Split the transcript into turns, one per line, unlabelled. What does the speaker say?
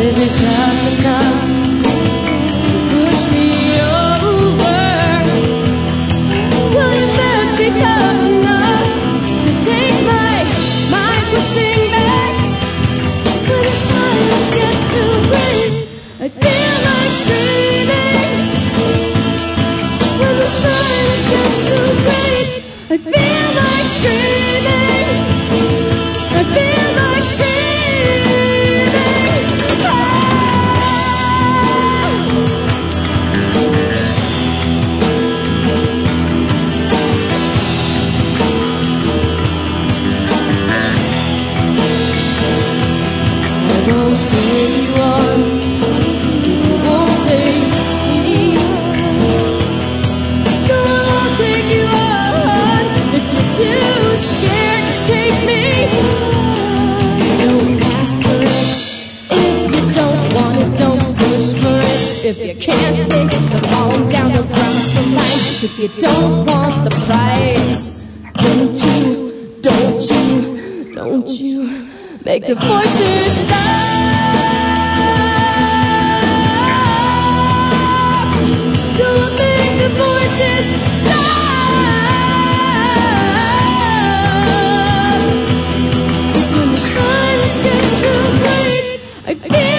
it tough enough to push me over? Will you first be tough enough to take my mind pushing back? 'Cause when the silence gets too great, I feel like screaming. When the silence gets too great, I feel like screaming. I feel like screaming. I won't take you on. You won't take me on. No, I won't take you on. If you're too scared to take me, don't ask for it. If you don't want it, don't push for it. If you can't take the falling down across the line, if you don't want the prize, don't you make the voices stop. Don't make the voices stop. 'Cause when the silence gets too great, I feel